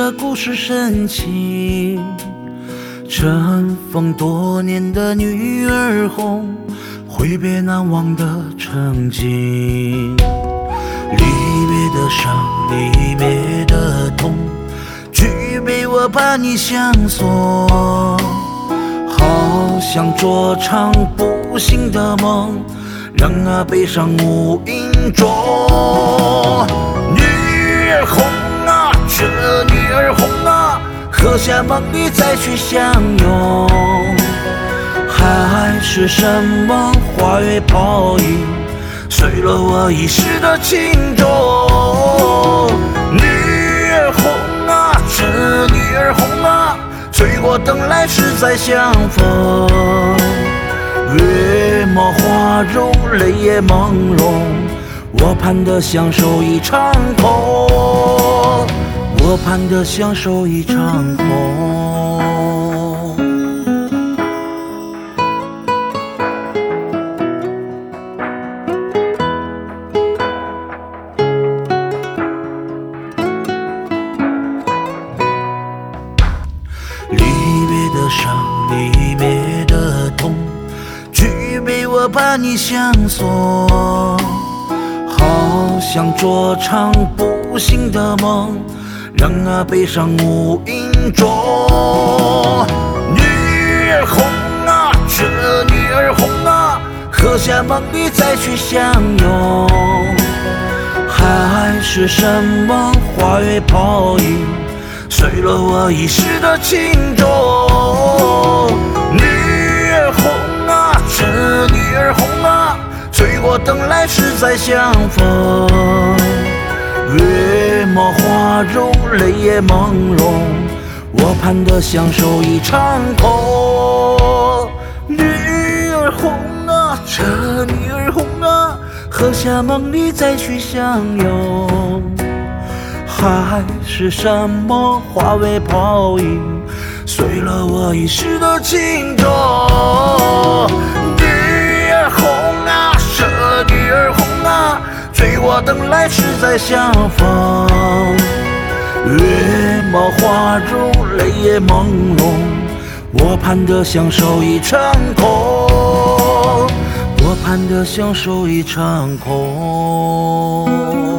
这故事深情。尘封多年的女儿红，挥别难忘的曾经。离别的伤，离别的痛，举杯我把你相送。好想做场不醒的梦，让那悲伤无影踪。女儿红啊，这女儿红啊，喝下梦里再去相拥。海是什么花月泡影，碎了我一世的情衷。女儿红啊，这女儿红啊，醉过灯来时再相逢。月貌花容，泪也朦胧，我盼的相守一场空，我盼的相守一场空。离别的伤，离别的痛，举杯我把你相送。好想做场不醒的梦，让那悲伤无影踪。女儿红啊，这女儿红啊，喝下梦里再去相拥。海是什么花月泡影，碎了我一世的情衷。女儿红啊，这女儿红啊，醉过灯来时再相逢。月貌花容，泪也朦胧，我盼的相守一场空。女儿红啊，这女儿红啊，喝下梦里再去相拥。海是什么花为泡影，碎了我一世的情衷。女儿红啊，这女儿红啊，醉过灯来时再相逢。月貌花容，泪也朦胧，我盼的相守一场空，我盼的相守一场空。